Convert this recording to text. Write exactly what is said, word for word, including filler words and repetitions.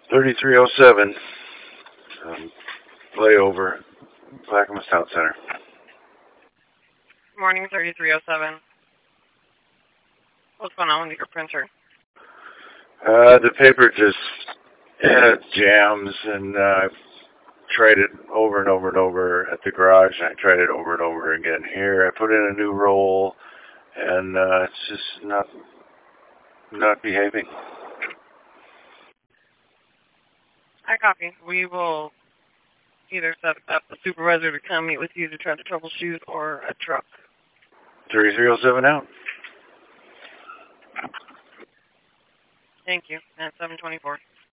thirty-three oh seven. Um, layover. Clackamas Town Center. Morning, thirty-three oh seven. What's going on with your printer? Uh, the paper just uh, jams, and uh, I've tried it over and over and over at the garage, and I tried it over and over again here. I put in a new roll, and uh, it's just not not behaving. I copy. We will either set up a supervisor to come meet with you to try to troubleshoot or a truck. thirty-three oh seven out. Thank you. And seven twenty-four.